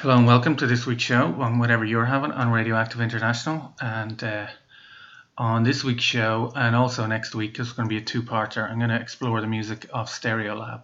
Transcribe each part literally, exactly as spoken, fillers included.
Hello and welcome to this week's show on whatever you're having on Radioactive International. And uh, on this week's show, and also next week, it's going to be a two-parter. I'm going to explore the music of Stereolab.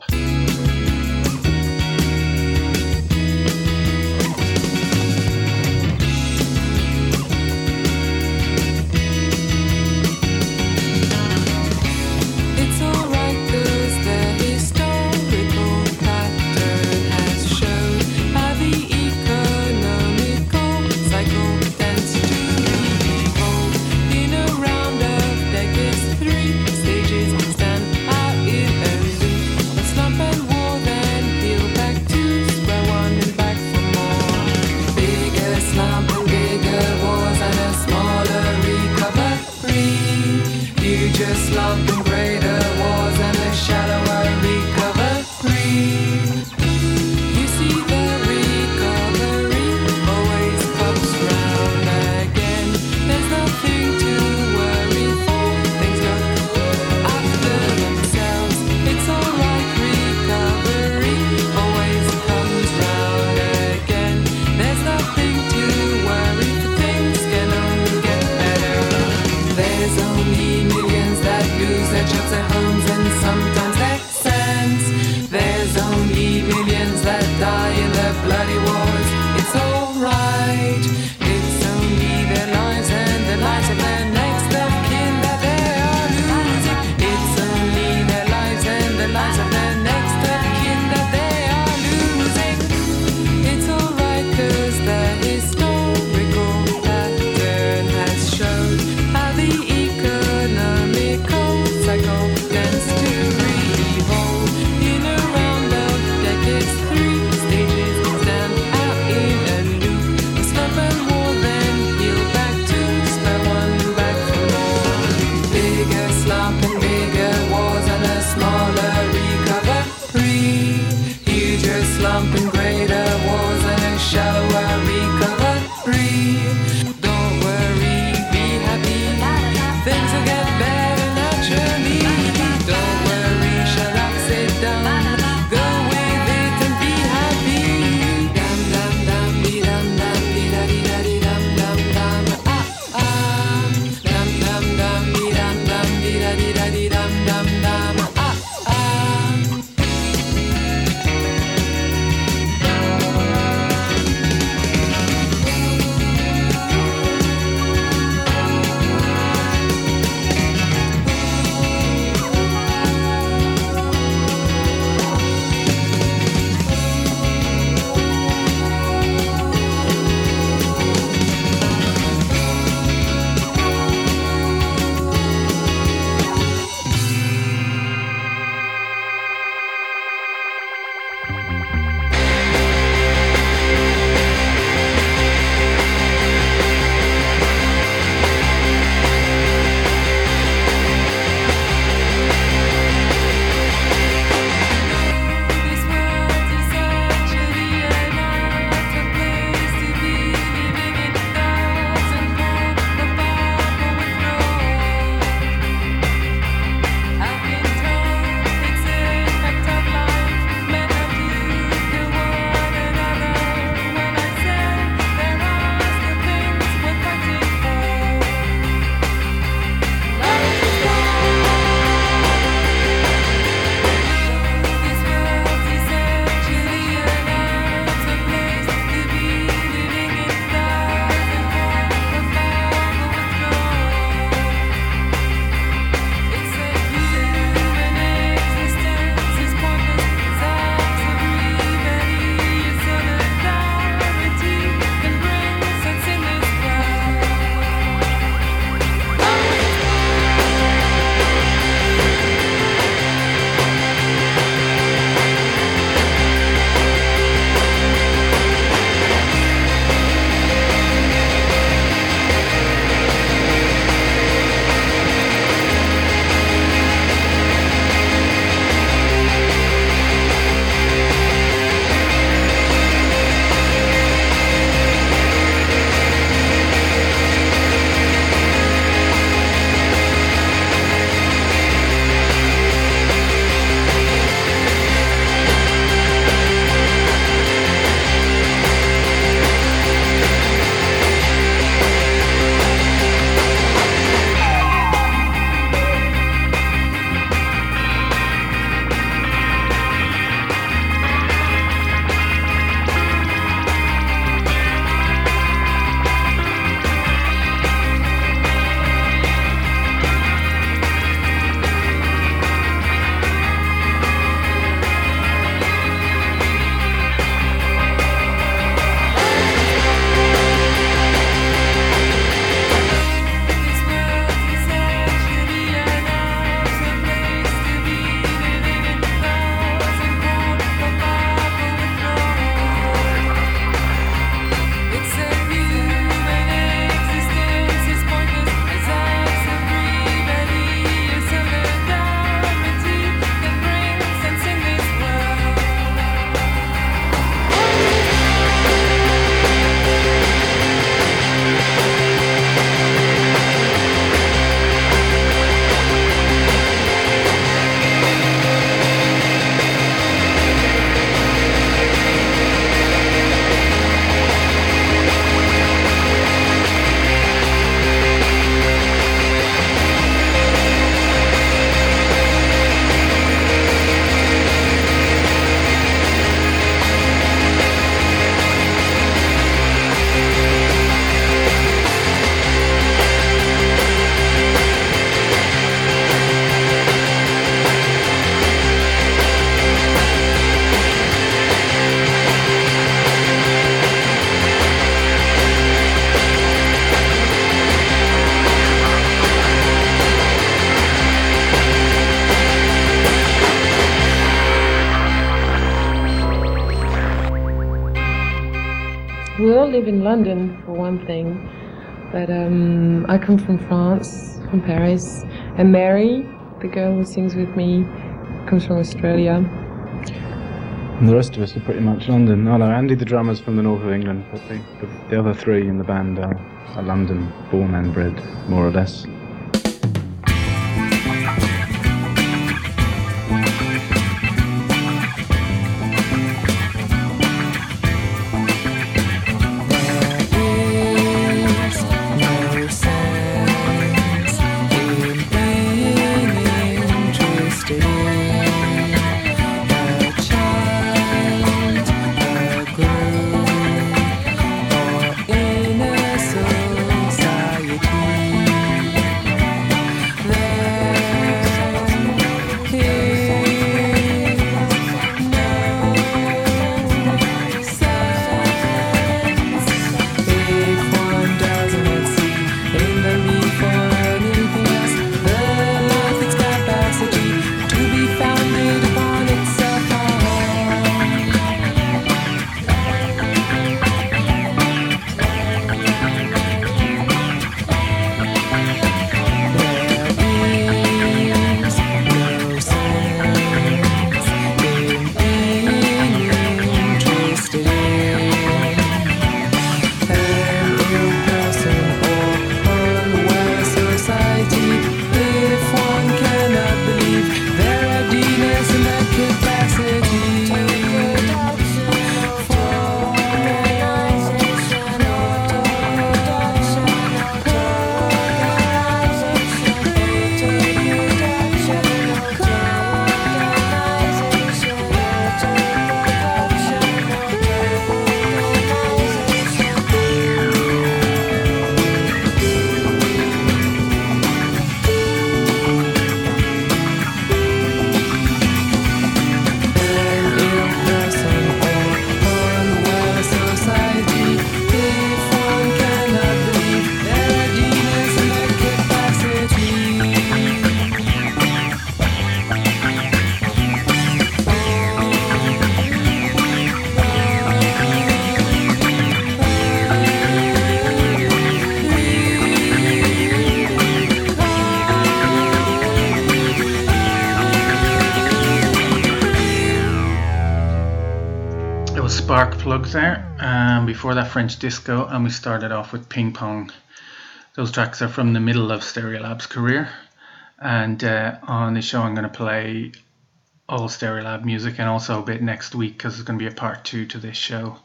Stages stand out in a loop, a slump and We all live in London, for one thing, but um, I come from France, from Paris, and Mary, the girl who sings with me, comes from Australia. And the rest of us are pretty much London. Oh no, Andy the drummer's from the north of England, but the, the, the other three in the band are, are London born and bred, more or less. Spark Plugs there, um, before that French Disco, and we started off with Ping Pong. Those tracks are from the middle of Stereolab's career, and uh, on the show I'm going to play all Stereolab music and also a bit next week because there's going to be a part two to this show.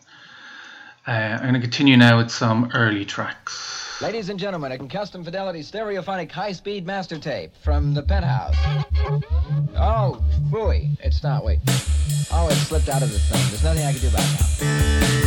Uh, I'm going to continue now with some early tracks. Ladies and gentlemen, a custom fidelity stereophonic high-speed master tape from the Penthouse. Oh, phooey, it's not, wait. Oh, it slipped out of the thing. There's nothing I can do about it now.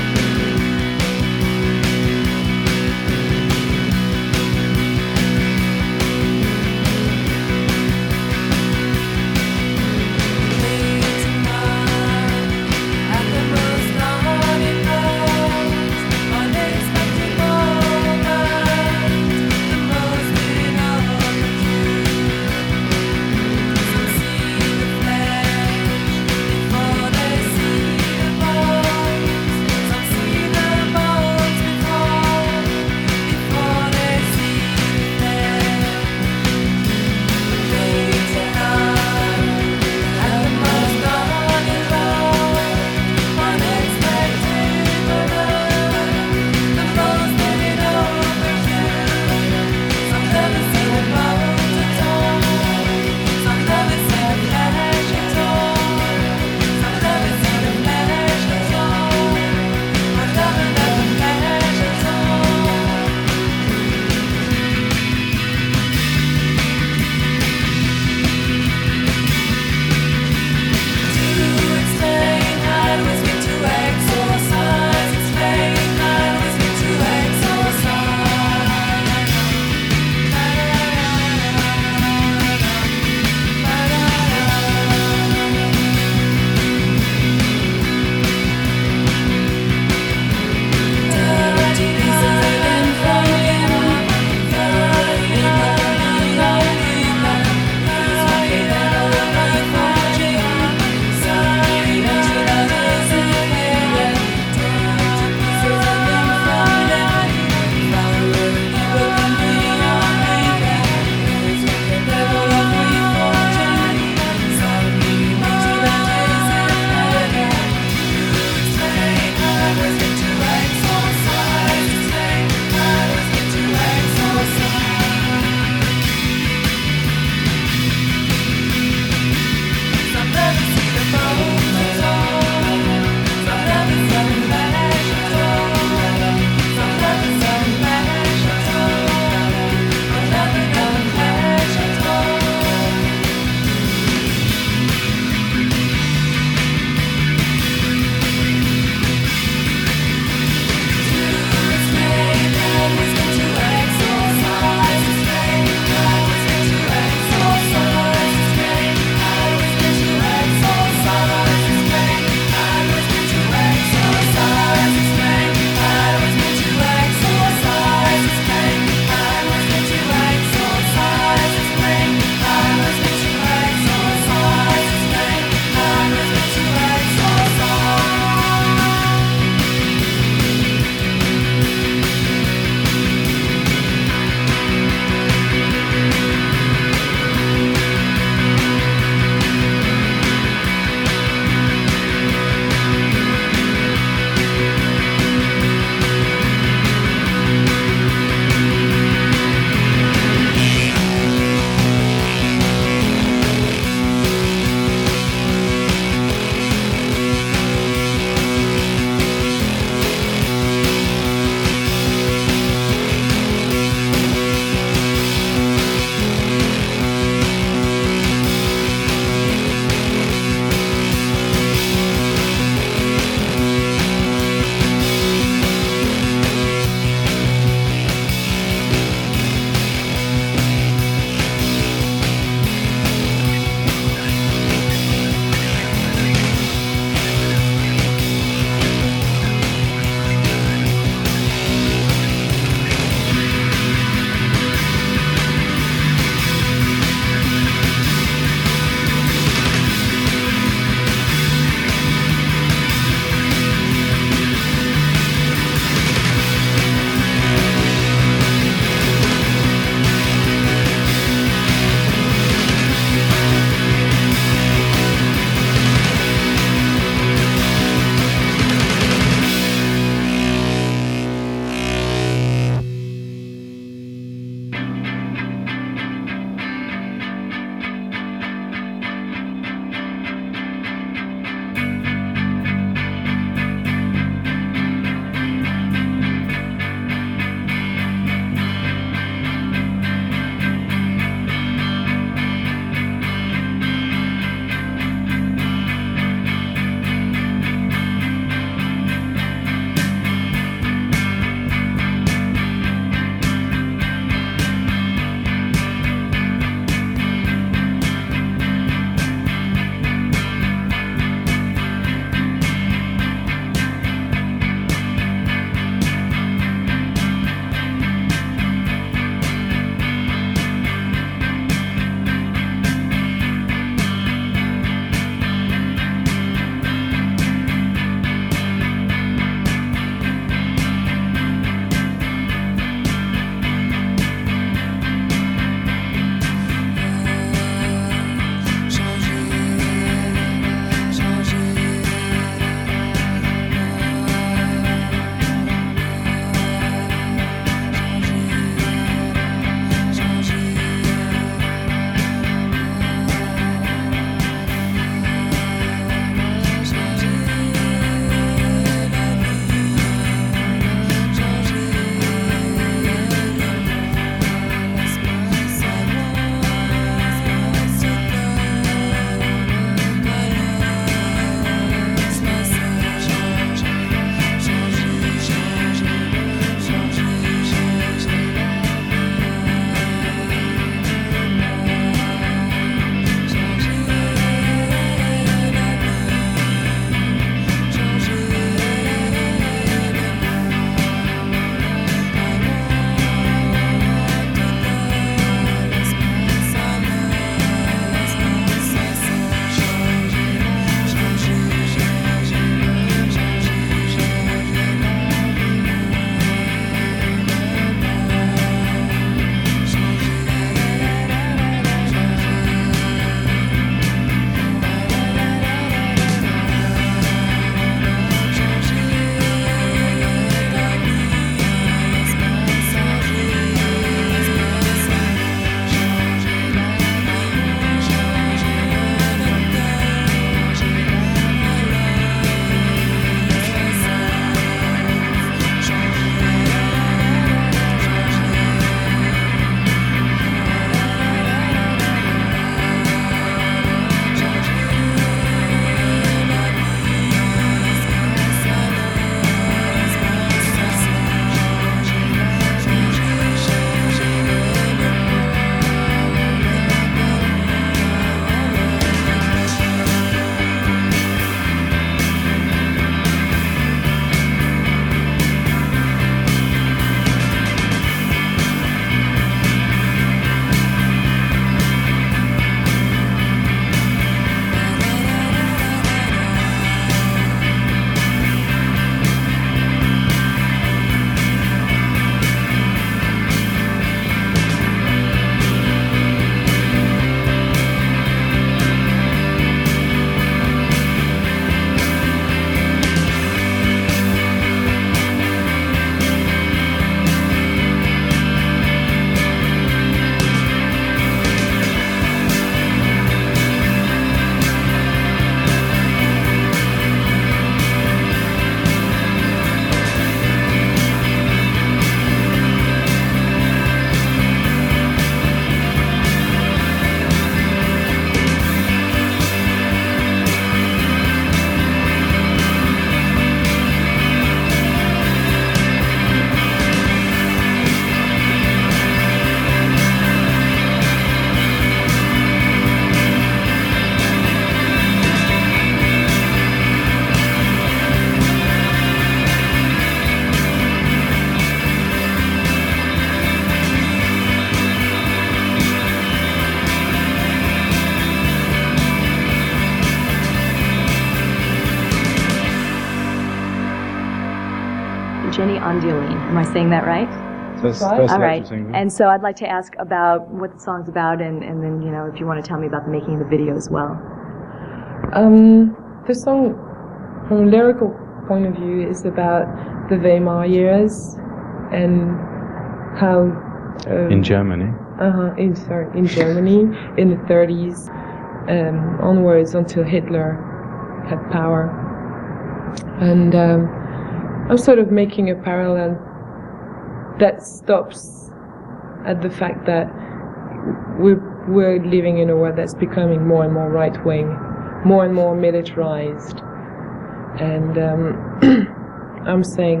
Jenny Ondioline. Am I saying that right? First, Right. first All electric right. single. And so I'd like to ask about what the song's about, and, and then, you know, if you want to tell me about the making of the video as well. Um, the song, from a lyrical point of view, is about the Weimar years and how um, In Germany. uh-huh, in sorry, in Germany in the thirties um, onwards until Hitler had power, and um, I'm sort of making a parallel that stops at the fact that we're we're living in a world that's becoming more and more right wing, more and more militarized, and um, I'm saying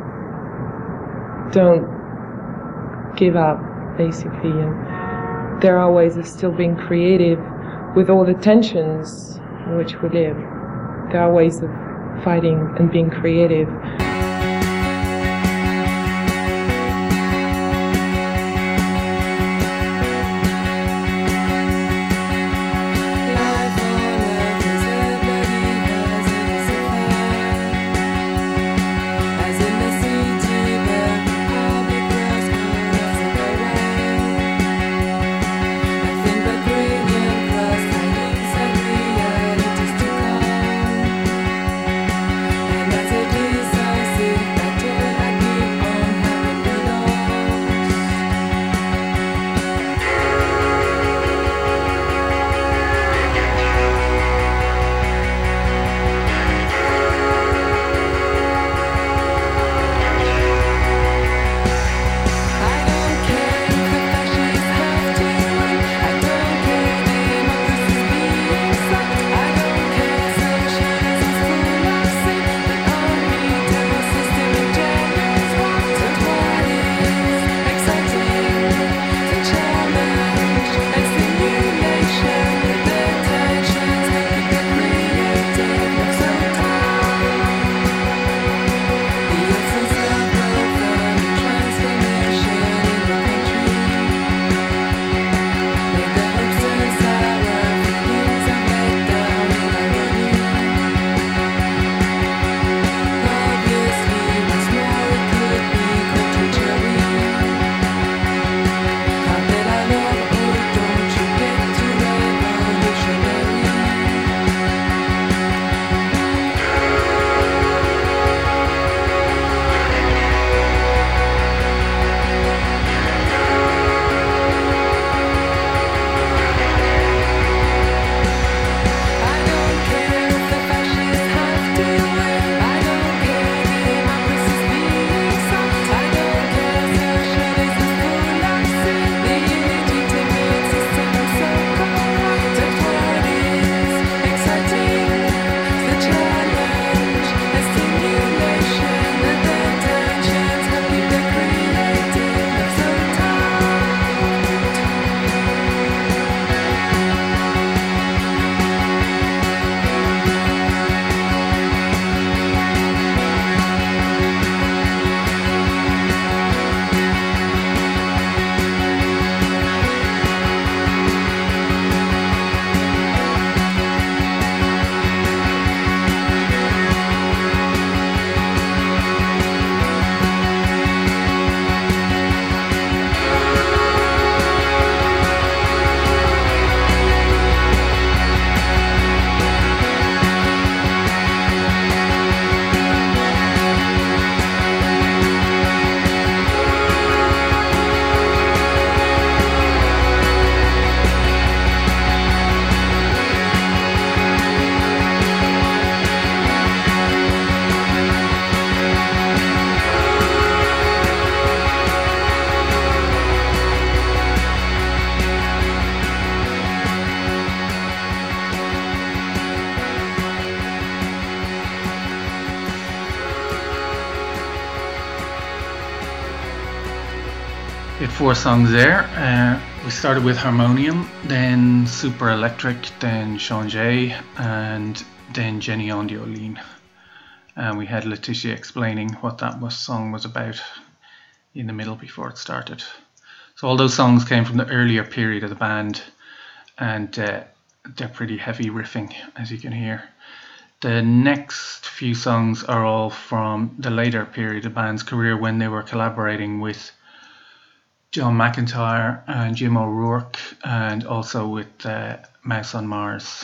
don't give up, basically, and there are ways of still being creative with all the tensions in which we live. There are ways of fighting and being creative. We had four songs there. Uh, we started with Harmonium, then Super Electric, then Sean Jay, and then Jenny Ondioline. And we had Letitia explaining what that was, song was about in the middle before it started. So all those songs came from the earlier period of the band, and uh, they're pretty heavy riffing, as you can hear. The next few songs are all from the later period of the band's career when they were collaborating with John McEntire and Jim O'Rourke, and also with uh, Mouse on Mars.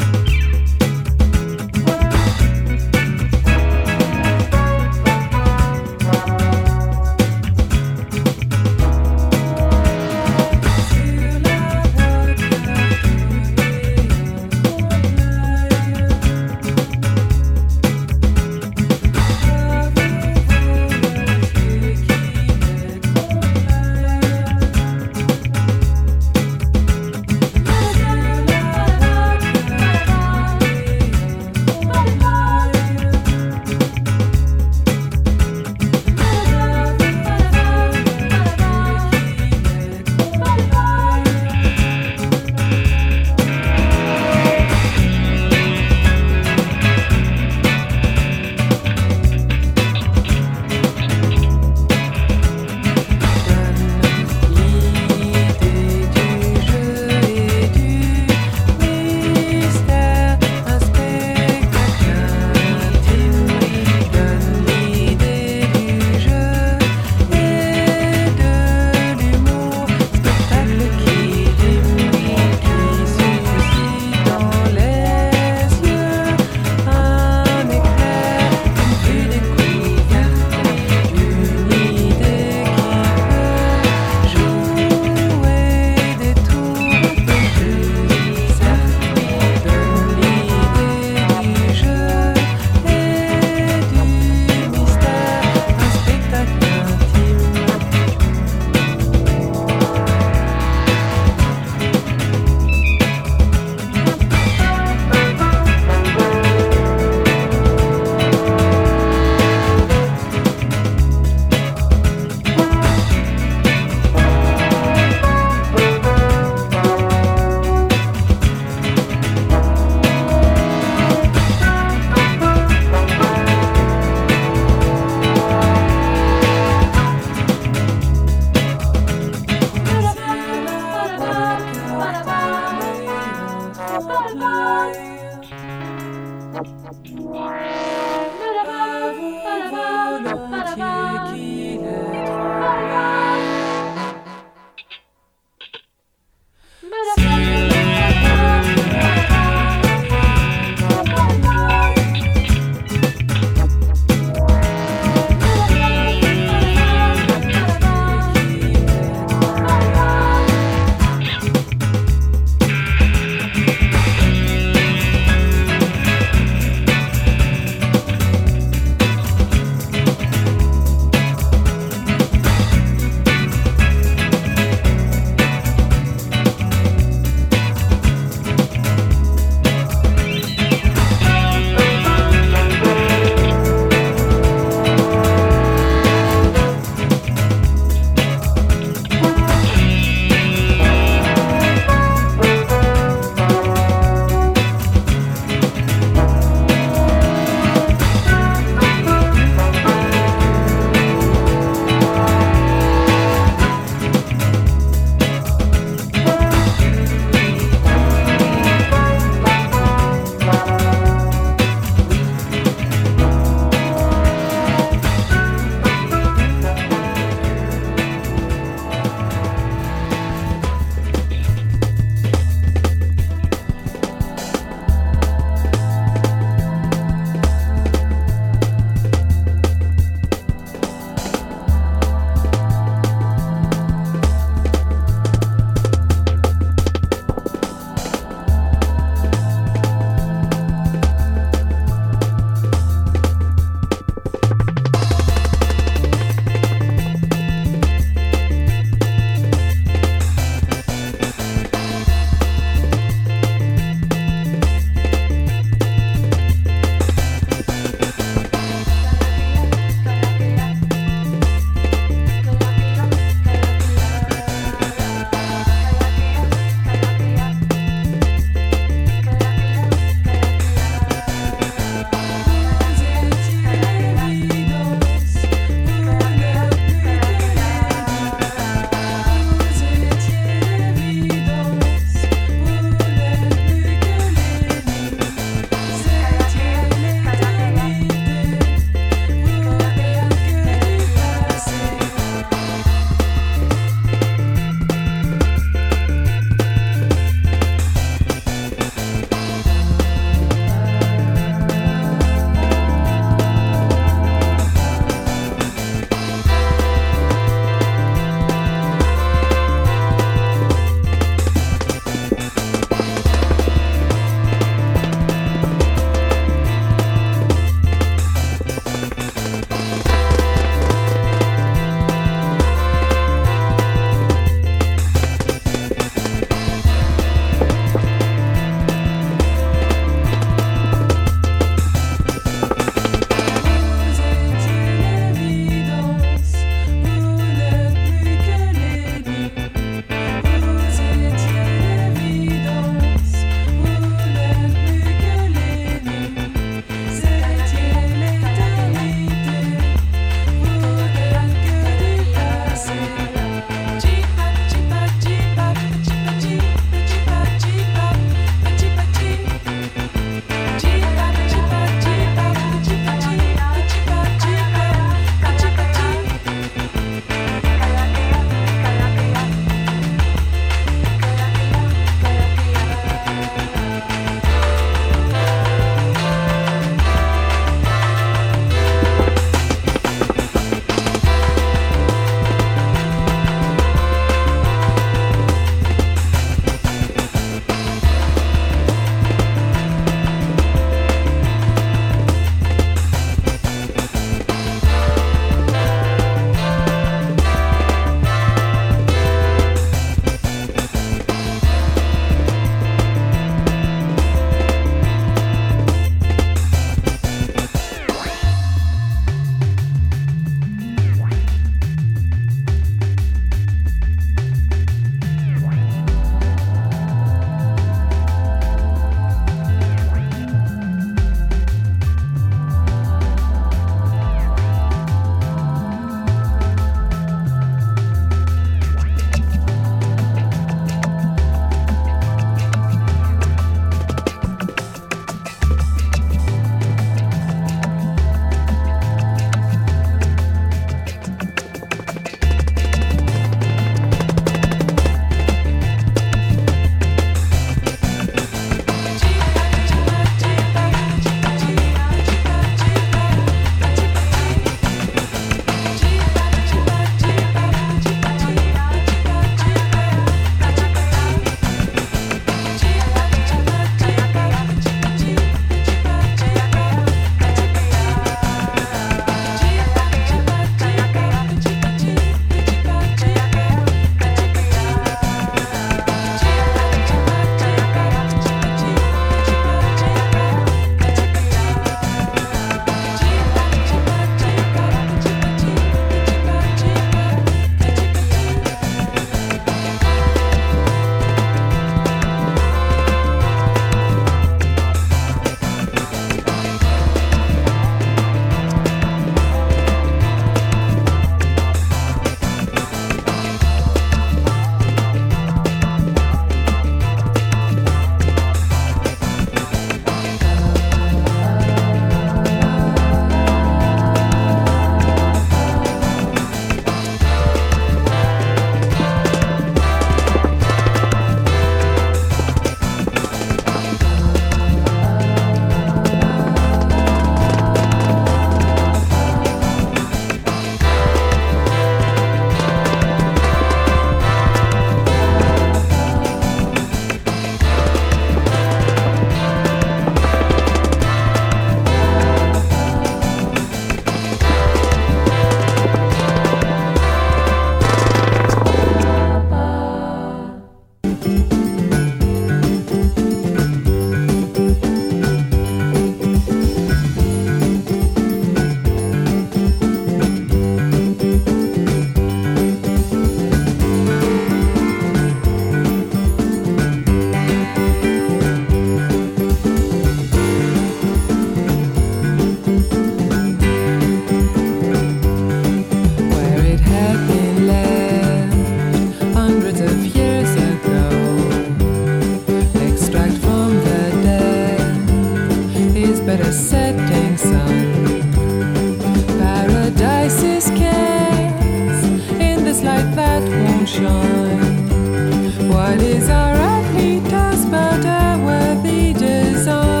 shine. What is our athlete does but a worthy design.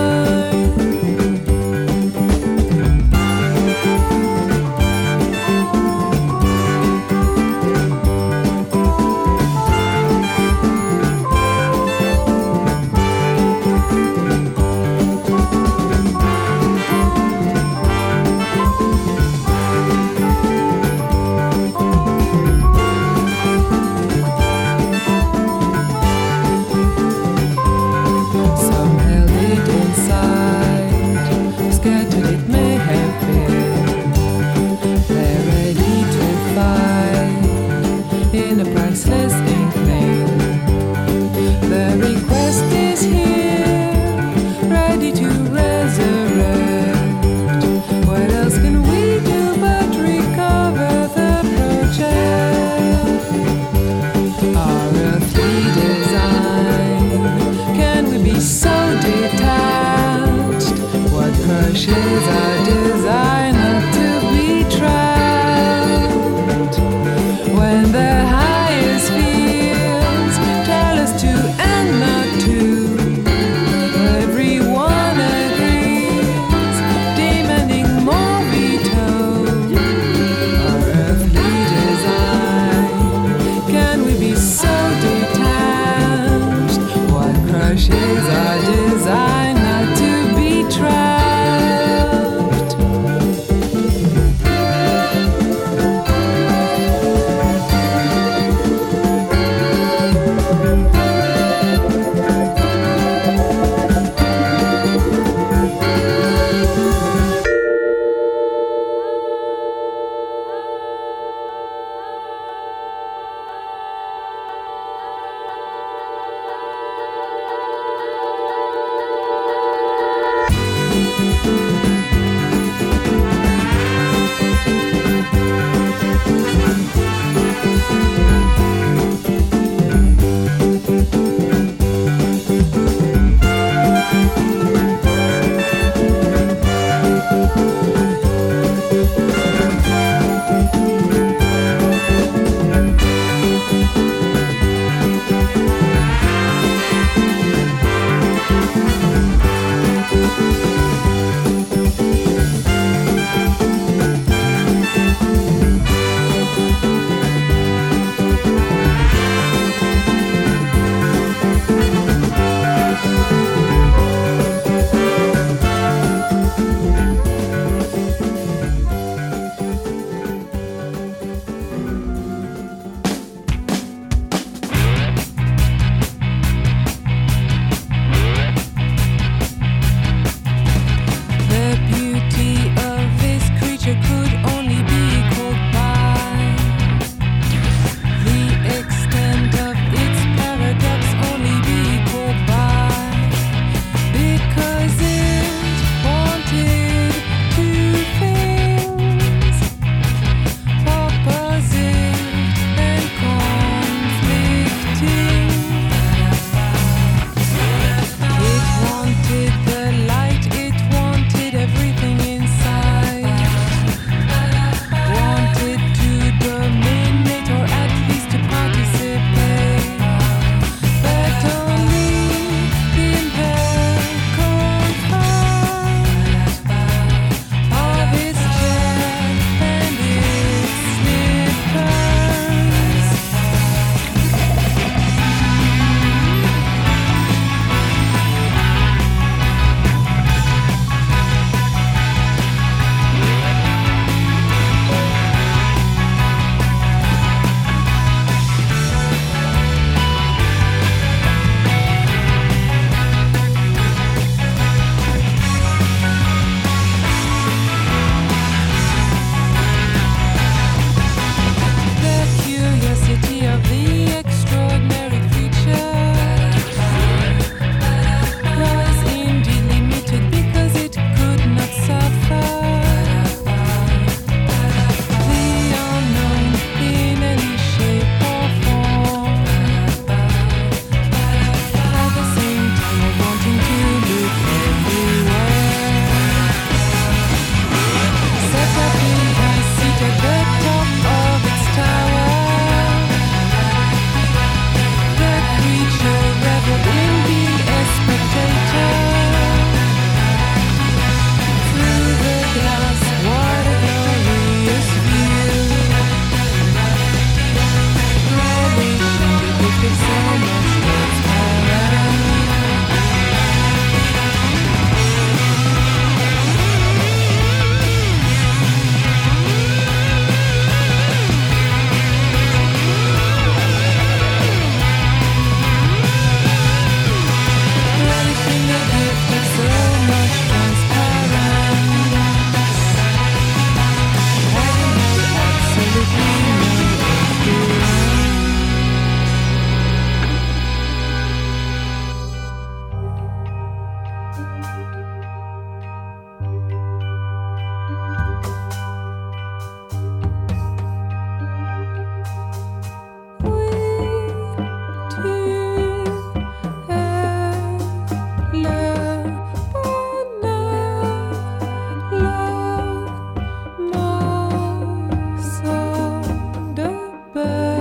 Bird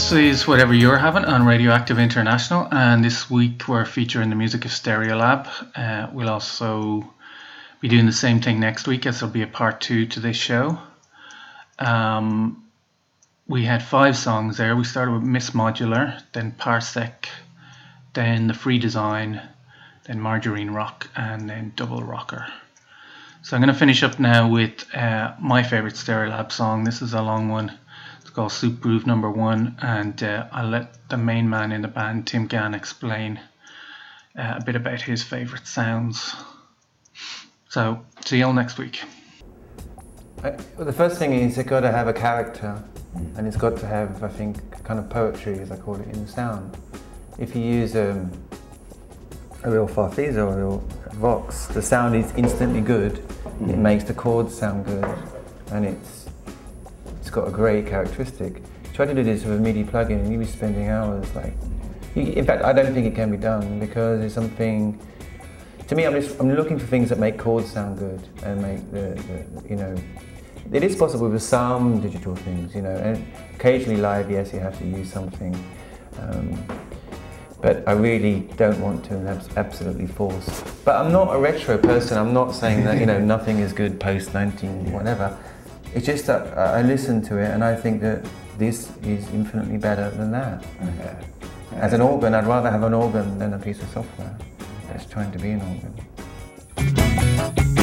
This is Whatever You're Having on Radioactive International, and this week we're featuring the music of Stereolab. Uh, we'll also be doing the same thing next week, as there'll be a part two to this show. Um, we had five songs there. We started with Miss Modular, then Parsec, then The Free Design, then Margarine Rock, and then Double Rocker. So I'm going to finish up now with uh, my favourite Stereolab song. This is a long one. It's called Soup Groove Number One, and uh, I'll let the main man in the band, Tim Gann, explain uh, a bit about his favourite sounds. So, see you all next week. I, well, the first thing is it's got to have a character, and it's got to have, I think, kind of poetry, as I call it, in the sound. If you use um, a real Farfisa or a real Vox, the sound is instantly good. It makes the chords sound good, and it's it's got a great characteristic. Try to do this with a MIDI plugin, and you'll be spending hours. Like, you, in fact, I don't think it can be done because it's something. To me, I'm just I'm looking for things that make chords sound good and make the, the you know. It is possible with some digital things, you know, and occasionally live, yes, you have to use something. Um, But I really don't want to absolutely force. But I'm not a retro person. I'm not saying that, you know, nothing is good post nineteen whatever. It's just that I listen to it and I think that this is infinitely better than that. Okay. As an organ, I'd rather have an organ than a piece of software that's trying to be an organ.